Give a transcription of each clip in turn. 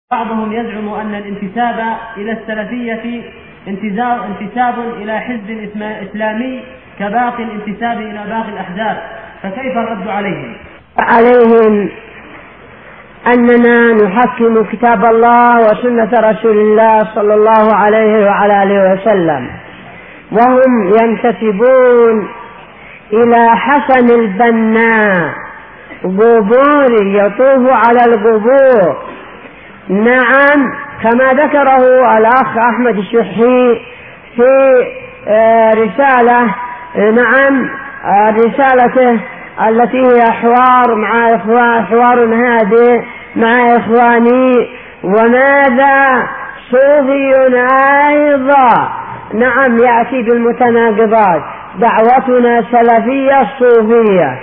بعضهم يزعم أن الانتساب إلى السلفية انتساب إلى حزب إسلامي كباقي الانتساب إلى باقي الأحزاب، فكيف الرد عليهم؟ عليهم أننا نحكم كتاب الله وسنة رسول الله صلى الله عليه وعلى آله وسلم، وهم ينتسبون إلى حسن البنا قبور يطوف على القبور. نعم، كما ذكره الأخ أحمد الشحي في رسالة، نعم رسالته التي هي حوار هادئ مع إخواني. وماذا صوفي أيضا نعم يأتي بالمتناقضات. دعوتنا سلفية صوفية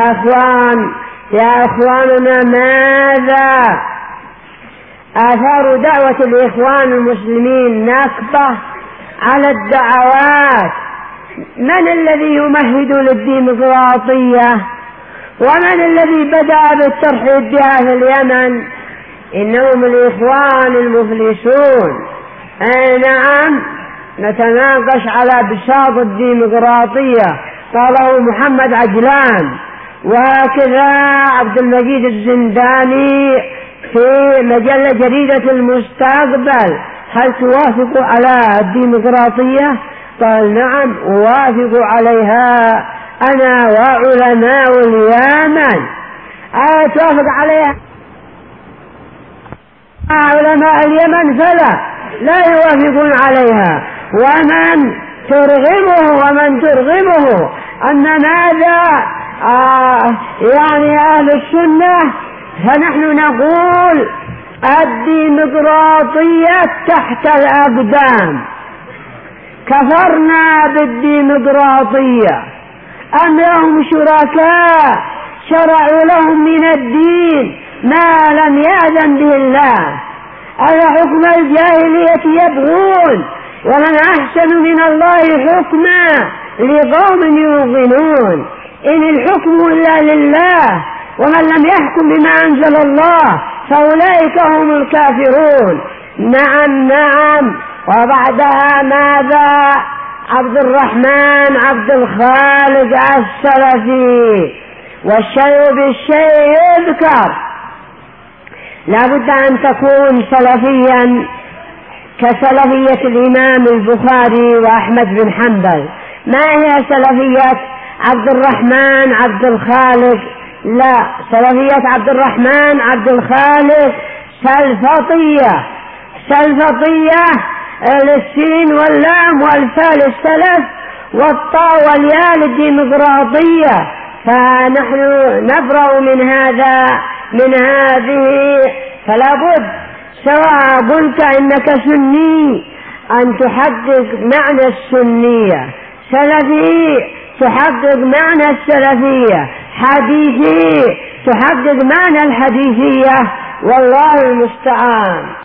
يا أخواننا. ماذا آثار دعوة الإخوان المسلمين؟ نكبة على الدعوات. من الذي يمهد للديمقراطية؟ ومن الذي بدأ بالترحيب بها في اليمن؟ إنهم الإخوان المفلسون. نعم، نتناقش على بساط الديمقراطية، قاله محمد عجلان، وهكذا عبد المجيد الزنداني في مجلة جريدة المستقبل. هل توافق على الديمقراطية؟ قال نعم أوافق عليها أنا وعلماء اليمن. توافق عليها علماء اليمن لا يوافقون عليها. ومن ترغبه أن ماذا يعني أهل السنة، فنحن نقول الديمقراطية تحت الأقدام. كفرنا بالديمقراطية. أم لهم شركاء شرعوا لهم من الدين ما لم يأذن به الله، أفحكم الجاهلية يبغون ومن أحسن من الله حكما لقوم يوقنون. إن الحكم إلا لله، ومن لم يحكم بما أنزل الله فأولئك هم الكافرون. نعم. وبعدها ماذا؟ عبد الرحمن عبد الخالق السلفي. والشيء بالشيء يذكر. لا بد أن تكون سلفيا كسلفية الإمام البخاري وأحمد بن حنبل. ما هي سلفية عبد الرحمن عبد الخالق؟ لا، سلفية عبد الرحمن عبد الخالق سلفطية للسين واللام والفاء للسلف والطاء والياء للديمقراطية. فنحن نبرأ من هذه. فلا بد سواء قلت إنك سني أن تحقق معنى السنية، سلفي تحقق معنى السلفية، حديثي تحقق معنى الحديثية، والله المستعان.